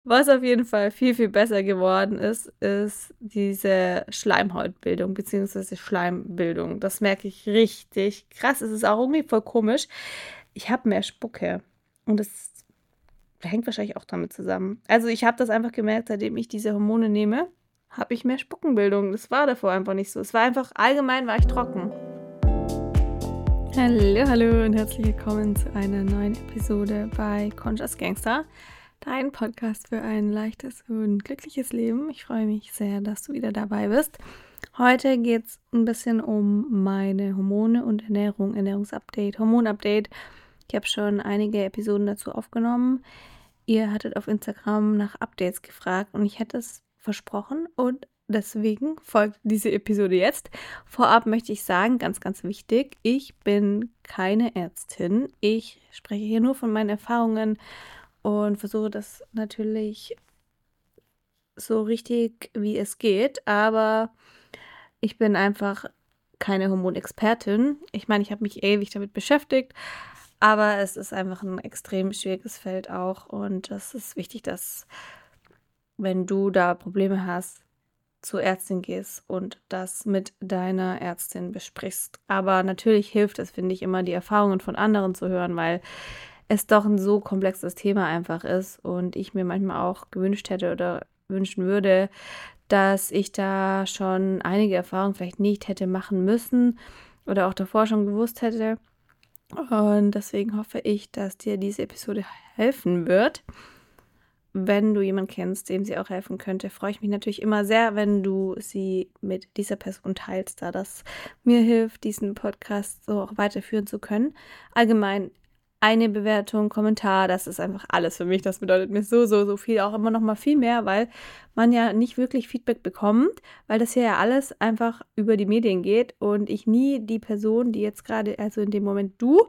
Was auf jeden Fall viel, viel besser geworden ist diese Schleimhautbildung beziehungsweise Schleimbildung. Das merke ich richtig krass. Es ist auch irgendwie voll komisch. Ich habe mehr Spucke und das hängt wahrscheinlich auch damit zusammen. Also ich habe das einfach gemerkt, seitdem ich diese Hormone nehme, habe ich mehr Spuckenbildung. Das war davor einfach nicht so. Es war einfach allgemein war ich trocken. Hallo, hallo und herzlich willkommen zu einer neuen Episode bei Conscious Gangster, dein Podcast für ein leichtes und glückliches Leben. Ich freue mich sehr, dass du wieder dabei bist. Heute geht es ein bisschen um meine Hormone und Ernährung, Ernährungsupdate, Hormonupdate. Ich habe schon einige Episoden dazu aufgenommen. Ihr hattet auf Instagram nach Updates gefragt und ich hätte es versprochen und deswegen folgt diese Episode jetzt. Vorab möchte ich sagen, ganz, ganz wichtig, ich bin keine Ärztin. Ich spreche hier nur von meinen Erfahrungen und versuche das natürlich so richtig, wie es geht. Aber ich bin einfach keine Hormonexpertin. Ich meine, ich habe mich ewig damit beschäftigt, aber es ist einfach ein extrem schwieriges Feld auch. Und es ist wichtig, dass, wenn du da Probleme hast, zur Ärztin gehst und das mit deiner Ärztin besprichst. Aber natürlich hilft es, finde ich, immer die Erfahrungen von anderen zu hören, weil es doch ein so komplexes Thema einfach ist und ich mir manchmal auch gewünscht hätte oder wünschen würde, dass ich da schon einige Erfahrungen vielleicht nicht hätte machen müssen oder auch davor schon gewusst hätte. Und deswegen hoffe ich, dass dir diese Episode helfen wird. Wenn du jemanden kennst, dem sie auch helfen könnte, freue ich mich natürlich immer sehr, wenn du sie mit dieser Person teilst, da das mir hilft, diesen Podcast so auch weiterführen zu können. Allgemein eine Bewertung, Kommentar, das ist einfach alles für mich. Das bedeutet mir so, so, so viel, auch immer noch mal viel mehr, weil man ja nicht wirklich Feedback bekommt, weil das hier ja alles einfach über die Medien geht und ich nie die Person, die jetzt gerade, also in dem Moment du,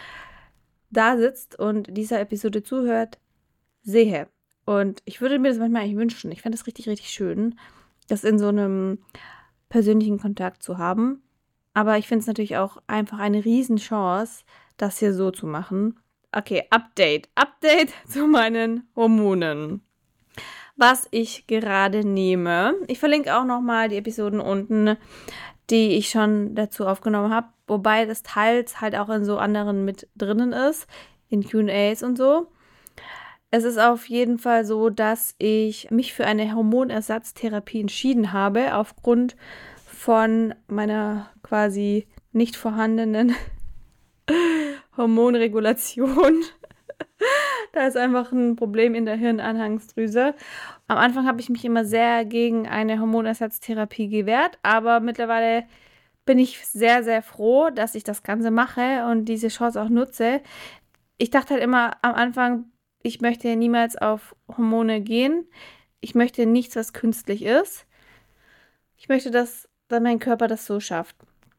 da sitzt und dieser Episode zuhört, sehe. Und ich würde mir das manchmal eigentlich wünschen. Ich fände das richtig, richtig schön, das in so einem persönlichen Kontakt zu haben. Aber ich finde es natürlich auch einfach eine Riesenchance, das hier so zu machen. Okay, Update. Update zu meinen Hormonen. Was ich gerade nehme. Ich verlinke auch nochmal die Episoden unten, die ich schon dazu aufgenommen habe. Wobei das teils halt auch in so anderen mit drinnen ist. In Q&As und so. Es ist auf jeden Fall so, dass ich mich für eine Hormonersatztherapie entschieden habe, aufgrund von meiner quasi nicht vorhandenen Hormonregulation. Da ist einfach ein Problem in der Hirnanhangsdrüse. Am Anfang habe ich mich immer sehr gegen eine Hormonersatztherapie gewehrt, aber mittlerweile bin ich sehr, sehr froh, dass ich das Ganze mache und diese Chance auch nutze. Ich dachte halt immer am Anfang, ich möchte niemals auf Hormone gehen. Ich möchte nichts, was künstlich ist. Ich möchte, dass dann mein Körper das so schafft.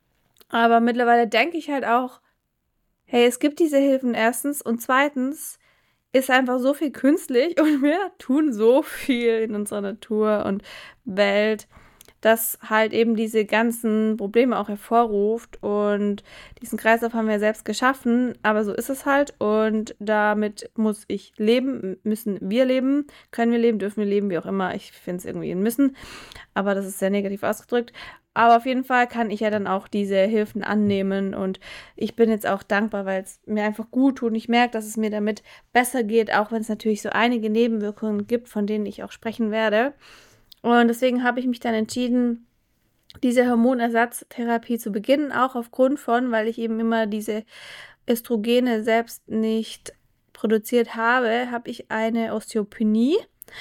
Aber mittlerweile denke ich halt auch, hey, es gibt diese Hilfen erstens und zweitens ist einfach so viel künstlich und wir tun so viel in unserer Natur und Welt, das halt eben diese ganzen Probleme auch hervorruft und diesen Kreislauf haben wir selbst geschaffen, aber so ist es halt und damit muss ich leben, müssen wir leben, können wir leben, dürfen wir leben, wie auch immer, ich finde es irgendwie ein Müssen, aber das ist sehr negativ ausgedrückt. Aber auf jeden Fall kann ich ja dann auch diese Hilfen annehmen und ich bin jetzt auch dankbar, weil es mir einfach gut tut und ich merke, dass es mir damit besser geht, auch wenn es natürlich so einige Nebenwirkungen gibt, von denen ich auch sprechen werde. Und deswegen habe ich mich dann entschieden, diese Hormonersatztherapie zu beginnen, auch aufgrund von, weil ich eben immer diese Östrogene selbst nicht produziert habe, habe ich eine Osteopenie.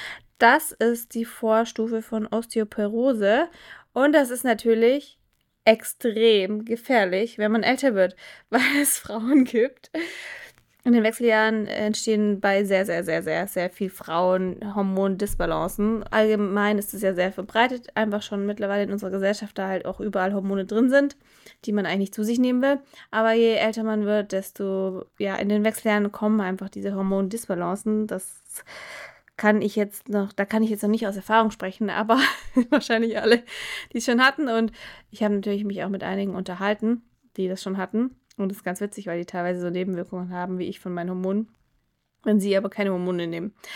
Das ist die Vorstufe von Osteoporose und das ist natürlich extrem gefährlich, wenn man älter wird, weil es Frauen gibt. In den Wechseljahren entstehen bei sehr, sehr, sehr, sehr, sehr viel Frauen Hormondisbalancen. Allgemein ist es ja sehr verbreitet, einfach schon mittlerweile in unserer Gesellschaft, da halt auch überall Hormone drin sind, die man eigentlich zu sich nehmen will. Aber je älter man wird, desto, ja, in den Wechseljahren kommen einfach diese Hormondisbalancen. Das kann ich jetzt noch, da kann ich jetzt noch nicht aus Erfahrung sprechen, aber wahrscheinlich alle, die es schon hatten. Und ich habe natürlich mich auch mit einigen unterhalten, die das schon hatten. Und das ist ganz witzig, weil die teilweise so Nebenwirkungen haben wie ich von meinen Hormonen, wenn sie aber keine Hormone nehmen.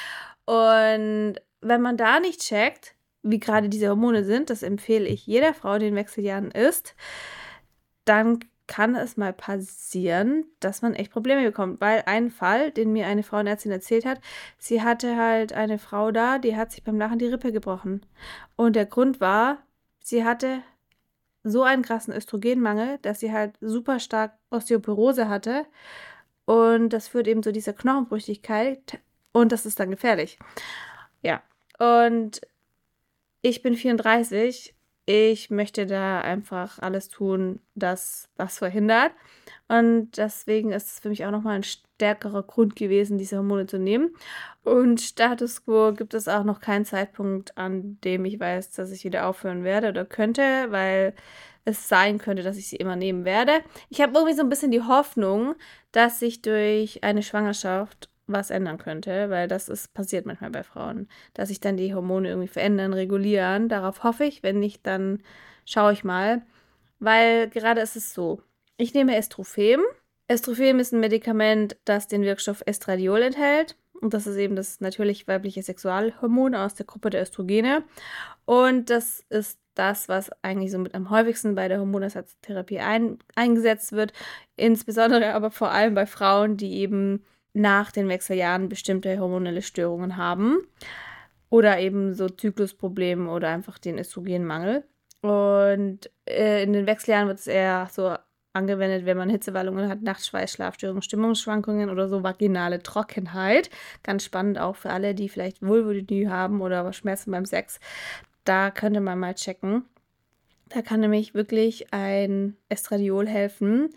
Und wenn man da nicht checkt, wie gerade diese Hormone sind, das empfehle ich jeder Frau, die in Wechseljahren ist, dann kann es mal passieren, dass man echt Probleme bekommt. Weil ein Fall, den mir eine Frauenärztin erzählt hat, sie hatte halt eine Frau da, die hat sich beim Lachen die Rippe gebrochen. Und der Grund war, sie hatte so einen krassen Östrogenmangel, dass sie halt super stark Osteoporose hatte. Und das führt eben zu dieser Knochenbrüchigkeit. Und das ist dann gefährlich. Ja, und ich bin 34. Ich möchte da einfach alles tun, das verhindert. Und deswegen ist es für mich auch nochmal ein stärkerer Grund gewesen, diese Hormone zu nehmen. Und Status quo gibt es auch noch keinen Zeitpunkt, an dem ich weiß, dass ich wieder aufhören werde oder könnte, weil es sein könnte, dass ich sie immer nehmen werde. Ich habe irgendwie so ein bisschen die Hoffnung, dass sich durch eine Schwangerschaft was ändern könnte, weil das passiert manchmal bei Frauen, dass sich dann die Hormone irgendwie verändern, regulieren. Darauf hoffe ich. Wenn nicht, dann schaue ich mal. Weil gerade ist es so, ich nehme Estrophem. Estrophem ist ein Medikament, das den Wirkstoff Estradiol enthält. Und das ist eben das natürlich weibliche Sexualhormon aus der Gruppe der Östrogene. Und das ist das, was eigentlich so mit am häufigsten bei der Hormonersatztherapie eingesetzt wird. Insbesondere aber vor allem bei Frauen, die eben nach den Wechseljahren bestimmte hormonelle Störungen haben oder eben so Zyklusprobleme oder einfach den Östrogenmangel. Und in den Wechseljahren wird es eher so angewendet, wenn man Hitzewallungen hat, Nachtschweiß, Schlafstörungen, Stimmungsschwankungen oder so vaginale Trockenheit. Ganz spannend auch für alle, die vielleicht Vulvodynie haben oder Schmerzen beim Sex. Da könnte man mal checken. Da kann nämlich wirklich ein Estradiol helfen.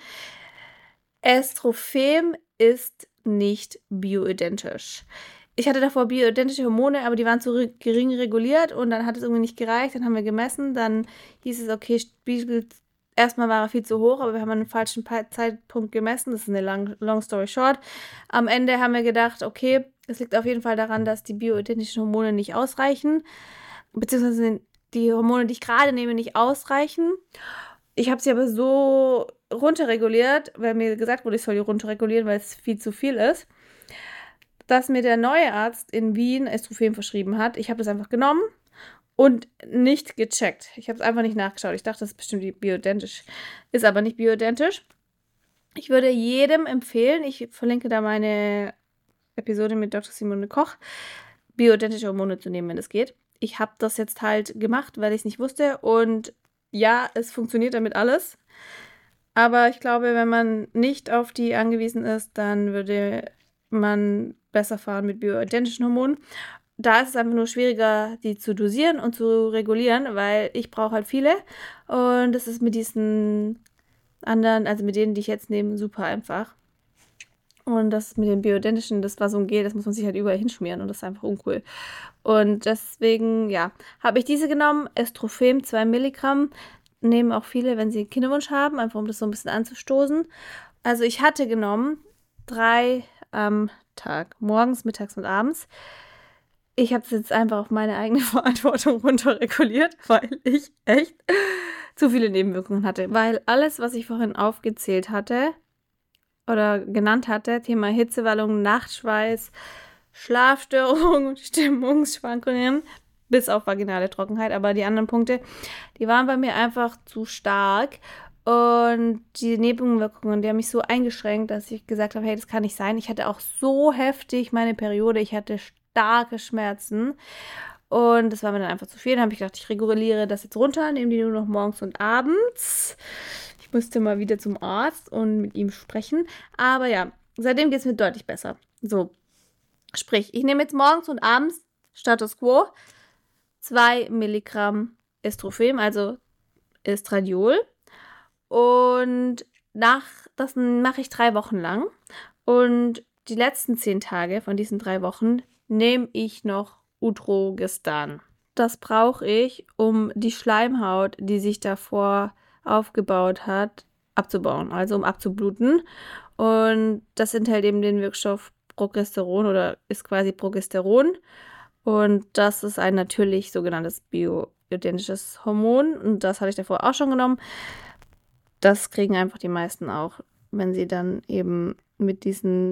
Estrophem ist nicht bioidentisch. Ich hatte davor bioidentische Hormone, aber die waren zu gering reguliert und dann hat es irgendwie nicht gereicht. Dann haben wir gemessen, dann hieß es, okay, Spiegel, erstmal war er viel zu hoch, aber wir haben an einem falschen Zeitpunkt gemessen. Das ist eine long story short. Am Ende haben wir gedacht, okay, es liegt auf jeden Fall daran, dass die bioidentischen Hormone nicht ausreichen, beziehungsweise die Hormone, die ich gerade nehme, nicht ausreichen. Ich habe sie aber so runterreguliert, weil mir gesagt wurde, ich soll die runterregulieren, weil es viel zu viel ist, dass mir der neue Arzt in Wien Estrophem verschrieben hat. Ich habe das einfach genommen und nicht gecheckt. Ich habe es einfach nicht nachgeschaut. Ich dachte, das ist bestimmt bioidentisch. Ist aber nicht bioidentisch. Ich würde jedem empfehlen, ich verlinke da meine Episode mit Dr. Simone Koch, bioidentische Hormone zu nehmen, wenn es geht. Ich habe das jetzt halt gemacht, weil ich es nicht wusste und ja, es funktioniert damit alles. Aber ich glaube, wenn man nicht auf die angewiesen ist, dann würde man besser fahren mit bioidentischen Hormonen. Da ist es einfach nur schwieriger, die zu dosieren und zu regulieren, weil ich brauche halt viele. Und das ist mit diesen anderen, also mit denen, die ich jetzt nehme, super einfach. Und das mit den bioidentischen, das war so ein Gel, das muss man sich halt überall hinschmieren und das ist einfach uncool. Und deswegen, ja, habe ich diese genommen, Estrophem 2 Milligramm, nehmen auch viele, wenn sie einen Kinderwunsch haben, einfach um das so ein bisschen anzustoßen. Also ich hatte genommen 3 am Tag, morgens, mittags und abends. Ich habe es jetzt einfach auf meine eigene Verantwortung runterreguliert, weil ich echt zu viele Nebenwirkungen hatte. Weil alles, was ich vorhin aufgezählt hatte oder genannt hatte, Thema Hitzewallung, Nachtschweiß, Schlafstörungen, Stimmungsschwankungen, bis auf vaginale Trockenheit, aber die anderen Punkte, die waren bei mir einfach zu stark und die Nebenwirkungen, die haben mich so eingeschränkt, dass ich gesagt habe, hey, das kann nicht sein. Ich hatte auch so heftig meine Periode, ich hatte starke Schmerzen und das war mir dann einfach zu viel. Dann habe ich gedacht, ich reguliere das jetzt runter, nehme die nur noch morgens und abends. Ich musste mal wieder zum Arzt und mit ihm sprechen, aber ja, seitdem geht es mir deutlich besser. So, sprich, ich nehme jetzt morgens und abends Status Quo 2 Milligramm Estrophem, also Estradiol. Und das mache ich 3 Wochen lang. Und die letzten 10 Tage von diesen 3 Wochen nehme ich noch Utrogestan. Das brauche ich, um die Schleimhaut, die sich davor aufgebaut hat, abzubauen, also um abzubluten. Und das enthält eben den Wirkstoff Progesteron oder ist quasi Progesteron. Und das ist ein natürlich sogenanntes bioidentisches Hormon. Und das hatte ich davor auch schon genommen. Das kriegen einfach die meisten auch, wenn sie dann eben mit diesen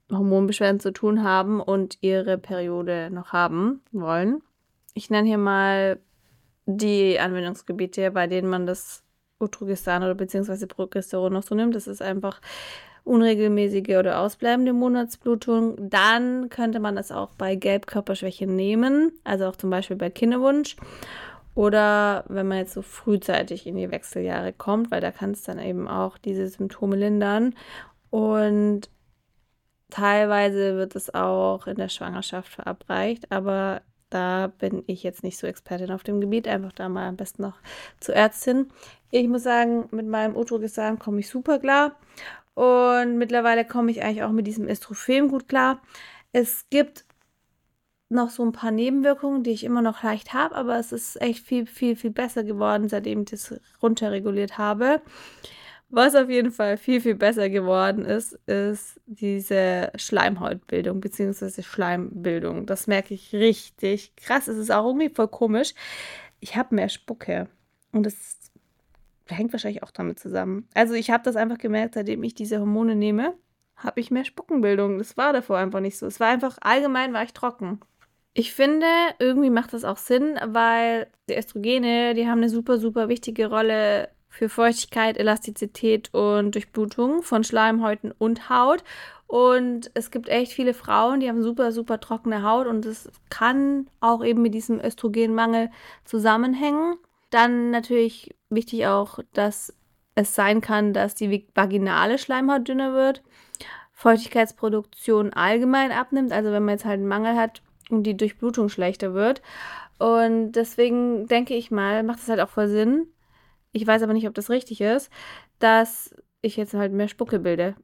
Hormonbeschwerden zu tun haben und ihre Periode noch haben wollen. Ich nenne hier mal die Anwendungsgebiete, bei denen man das Östrogen oder beziehungsweise Progesteron noch so nimmt. Das ist einfach unregelmäßige oder ausbleibende Monatsblutung. Dann könnte man das auch bei Gelbkörperschwäche nehmen, also auch zum Beispiel bei Kinderwunsch. Oder wenn man jetzt so frühzeitig in die Wechseljahre kommt, weil da kann es dann eben auch diese Symptome lindern. Und teilweise wird es auch in der Schwangerschaft verabreicht, aber da bin ich jetzt nicht so Expertin auf dem Gebiet. Einfach da mal am besten noch zur Ärztin. Ich muss sagen, mit meinem Östrogen komme ich super klar. Und mittlerweile komme ich eigentlich auch mit diesem Estrophen gut klar. Es gibt noch so ein paar Nebenwirkungen, die ich immer noch leicht habe, aber es ist echt viel, viel, viel besser geworden, seitdem ich das runterreguliert habe. Was auf jeden Fall viel, viel besser geworden ist diese Schleimhautbildung bzw. Schleimbildung. Das merke ich richtig krass. Es ist auch irgendwie voll komisch. Ich habe mehr Spucke und das hängt wahrscheinlich auch damit zusammen. Also ich habe das einfach gemerkt, seitdem ich diese Hormone nehme, habe ich mehr Spuckenbildung. Das war davor einfach nicht so. Es war einfach, allgemein war ich trocken. Ich finde, irgendwie macht das auch Sinn, weil die Östrogene, die haben eine super, super wichtige Rolle für Feuchtigkeit, Elastizität und Durchblutung von Schleimhäuten und Haut. Und es gibt echt viele Frauen, die haben super, super trockene Haut und das kann auch eben mit diesem Östrogenmangel zusammenhängen. Dann natürlich wichtig auch, dass es sein kann, dass die vaginale Schleimhaut dünner wird, Feuchtigkeitsproduktion allgemein abnimmt, also wenn man jetzt halt einen Mangel hat und die Durchblutung schlechter wird. Und deswegen denke ich mal, macht es halt auch voll Sinn, ich weiß aber nicht, ob das richtig ist, dass ich jetzt halt mehr Spucke bilde.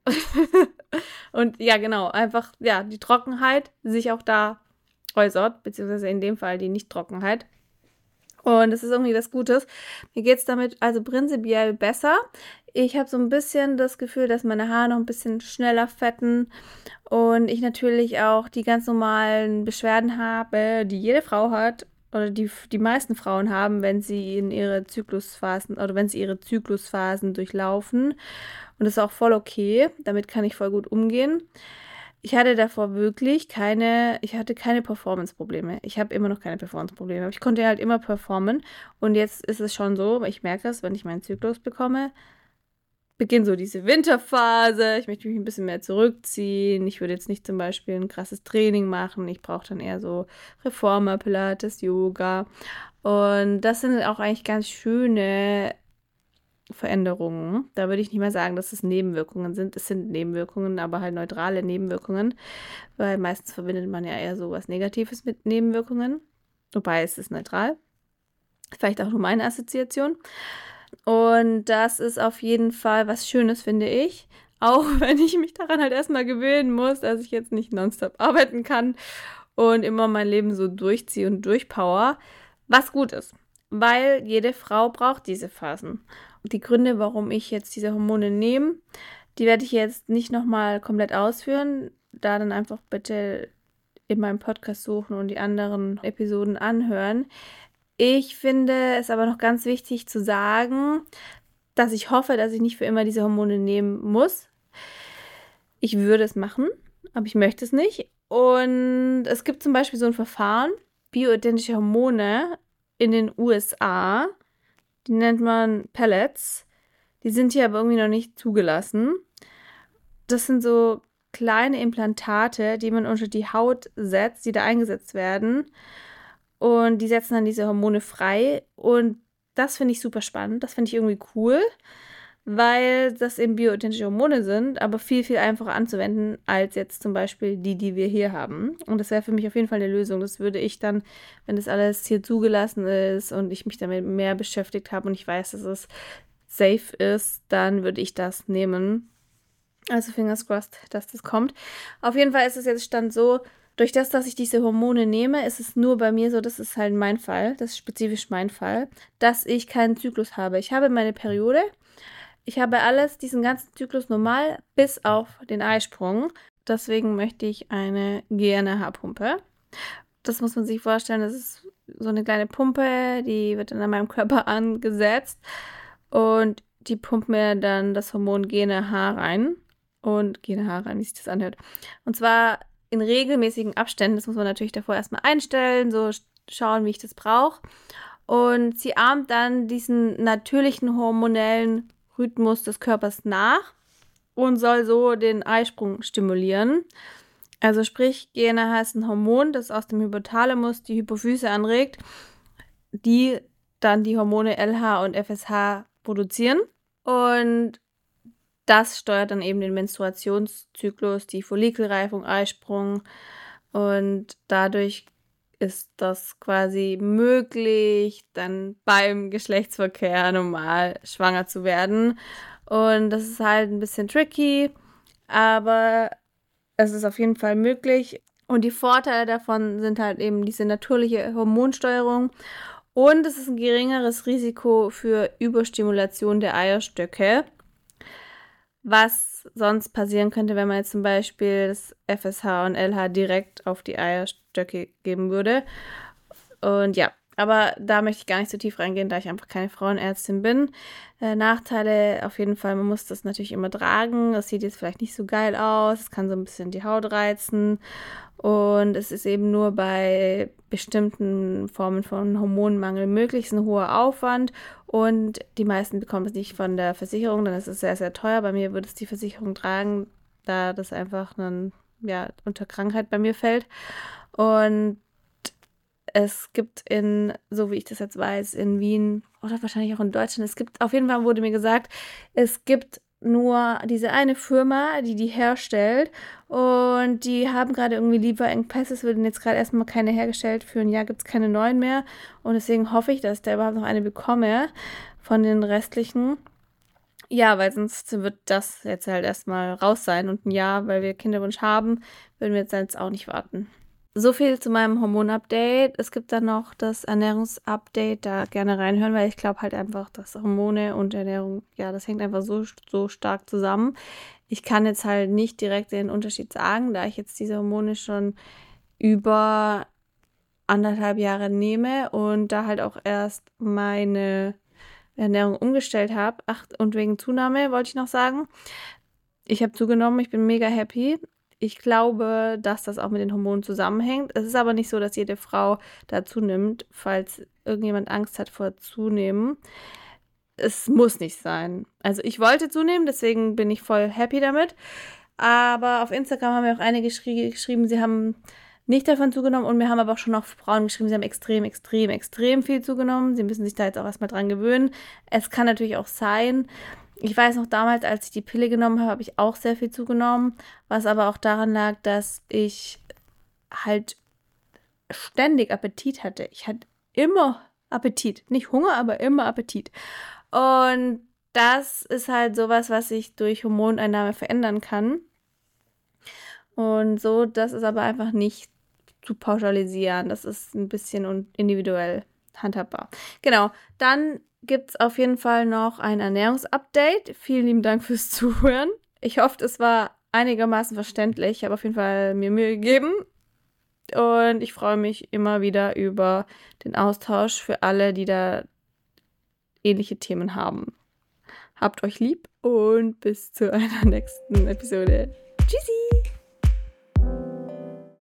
Und ja, genau, einfach, ja, die Trockenheit sich auch da äußert, beziehungsweise in dem Fall die Nicht-Trockenheit. Und das ist irgendwie was Gutes. Mir geht es damit also prinzipiell besser. Ich habe so ein bisschen das Gefühl, dass meine Haare noch ein bisschen schneller fetten und ich natürlich auch die ganz normalen Beschwerden habe, die jede Frau hat oder die meisten Frauen haben, wenn sie in ihre Zyklusphasen oder wenn sie ihre Zyklusphasen durchlaufen. Und das ist auch voll okay. Damit kann ich voll gut umgehen. Ich hatte davor wirklich ich hatte keine Performance-Probleme. Ich habe immer noch keine Performance-Probleme. Aber ich konnte halt immer performen. Und jetzt ist es schon so, ich merke es, wenn ich meinen Zyklus bekomme, beginnt so diese Winterphase. Ich möchte mich ein bisschen mehr zurückziehen. Ich würde jetzt nicht zum Beispiel ein krasses Training machen. Ich brauche dann eher so Reformer, Pilates, Yoga. Und das sind auch eigentlich ganz schöne Veränderungen. Da würde ich nicht mal sagen, dass es Nebenwirkungen sind. Es sind Nebenwirkungen, aber halt neutrale Nebenwirkungen, weil meistens verbindet man ja eher so was Negatives mit Nebenwirkungen. Wobei es ist neutral. Vielleicht auch nur meine Assoziation. Und das ist auf jeden Fall was Schönes, finde ich. Auch wenn ich mich daran halt erstmal gewöhnen muss, dass ich jetzt nicht nonstop arbeiten kann und immer mein Leben so durchziehe und durchpower. Was gut ist, weil jede Frau braucht diese Phasen. Und die Gründe, warum ich jetzt diese Hormone nehme, die werde ich jetzt nicht nochmal komplett ausführen. Da dann einfach bitte in meinem Podcast suchen und die anderen Episoden anhören. Ich finde es aber noch ganz wichtig zu sagen, dass ich hoffe, dass ich nicht für immer diese Hormone nehmen muss. Ich würde es machen, aber ich möchte es nicht. Und es gibt zum Beispiel so ein Verfahren, bioidentische Hormone in den USA. Die nennt man Pellets. Die sind hier aber irgendwie noch nicht zugelassen. Das sind so kleine Implantate, die man unter die Haut setzt, die da eingesetzt werden. Und die setzen dann diese Hormone frei. Und das finde ich super spannend. Das finde ich irgendwie cool, weil das eben bioidentische Hormone sind, aber viel, viel einfacher anzuwenden als jetzt zum Beispiel die wir hier haben. Und das wäre für mich auf jeden Fall eine Lösung. Das würde ich dann, wenn das alles hier zugelassen ist und ich mich damit mehr beschäftigt habe und ich weiß, dass es safe ist, dann würde ich das nehmen. Also fingers crossed, dass das kommt. Auf jeden Fall ist es jetzt Stand so, durch das, dass ich diese Hormone nehme, ist es nur bei mir so, das ist halt mein Fall, das ist spezifisch mein Fall, dass ich keinen Zyklus habe. Ich habe meine Periode, ich habe diesen ganzen Zyklus normal, bis auf den Eisprung. Deswegen möchte ich eine GNRH-Pumpe. Das muss man sich vorstellen, das ist so eine kleine Pumpe, die wird dann an meinem Körper angesetzt und die pumpt mir dann das Hormon GNRH rein. und gehe nachher rein, wie sich das anhört. Und zwar in regelmäßigen Abständen. Das muss man natürlich davor erstmal einstellen, so schauen, wie ich das brauche. Und sie ahmt dann diesen natürlichen hormonellen Rhythmus des Körpers nach und soll so den Eisprung stimulieren. Also sprich, GnRH ist ein Hormon, das aus dem Hypothalamus die Hypophyse anregt, die dann die Hormone LH und FSH produzieren. Und das steuert dann eben den Menstruationszyklus, die Follikelreifung, Eisprung. Und dadurch ist das quasi möglich, dann beim Geschlechtsverkehr normal schwanger zu werden. Und das ist halt ein bisschen tricky, aber es ist auf jeden Fall möglich. Und die Vorteile davon sind halt eben diese natürliche Hormonsteuerung. Und es ist ein geringeres Risiko für Überstimulation der Eierstöcke, was sonst passieren könnte, wenn man jetzt zum Beispiel das FSH und LH direkt auf die Eierstöcke geben würde. Und ja, aber da möchte ich gar nicht so tief reingehen, da ich einfach keine Frauenärztin bin. Nachteile auf jeden Fall, man muss das natürlich immer tragen. Das sieht jetzt vielleicht nicht so geil aus, es kann so ein bisschen die Haut reizen. Und es ist eben nur bei bestimmten Formen von Hormonmangel möglich. Es ist ein hoher Aufwand und die meisten bekommen es nicht von der Versicherung, dann ist es sehr, sehr teuer. Bei mir würde es die Versicherung tragen, da das einfach unter Krankheit bei mir fällt. Und es gibt so wie ich das jetzt weiß, in Wien oder wahrscheinlich auch in Deutschland, auf jeden Fall wurde mir gesagt, es gibt nur diese eine Firma, die herstellt und die haben gerade irgendwie Lieferengpässe, es werden jetzt gerade erstmal keine hergestellt, für ein Jahr gibt es keine neuen mehr und deswegen hoffe ich, dass ich da überhaupt noch eine bekomme von den restlichen. Ja, weil sonst wird das jetzt halt erstmal raus sein und ein Jahr, weil wir Kinderwunsch haben, würden wir jetzt auch nicht warten. So viel zu meinem Hormon-Update. Es gibt dann noch das Ernährungs-Update, da gerne reinhören, weil ich glaube halt einfach, dass Hormone und Ernährung, ja, das hängt einfach so stark zusammen. Ich kann jetzt halt nicht direkt den Unterschied sagen, da ich jetzt diese Hormone schon über 1,5 Jahre nehme und da halt auch erst meine Ernährung umgestellt habe. Ach, und wegen Zunahme wollte ich noch sagen. Ich habe zugenommen, ich bin mega happy. Ich glaube, dass das auch mit den Hormonen zusammenhängt. Es ist aber nicht so, dass jede Frau da zunimmt, falls irgendjemand Angst hat vor Zunehmen. Es muss nicht sein. Also ich wollte zunehmen, deswegen bin ich voll happy damit. Aber auf Instagram haben mir auch einige geschrieben, sie haben nicht davon zugenommen und mir haben aber auch schon noch Frauen geschrieben, sie haben extrem, extrem, extrem viel zugenommen. Sie müssen sich da jetzt auch erstmal dran gewöhnen. Es kann natürlich auch sein. Ich weiß noch, damals, als ich die Pille genommen habe, habe ich auch sehr viel zugenommen, was aber auch daran lag, dass ich halt ständig Appetit hatte. Ich hatte immer Appetit. Nicht Hunger, aber immer Appetit. Und das ist halt sowas, was sich durch Hormoneinnahme verändern kann. Und so, das ist aber einfach nicht zu pauschalisieren. Das ist ein bisschen individuell handhabbar. Genau, dann gibt es auf jeden Fall noch ein Ernährungsupdate. Vielen lieben Dank fürs Zuhören. Ich hoffe, es war einigermaßen verständlich. Ich habe auf jeden Fall mir Mühe gegeben. Und ich freue mich immer wieder über den Austausch für alle, die da ähnliche Themen haben. Habt euch lieb und bis zu einer nächsten Episode. Tschüssi!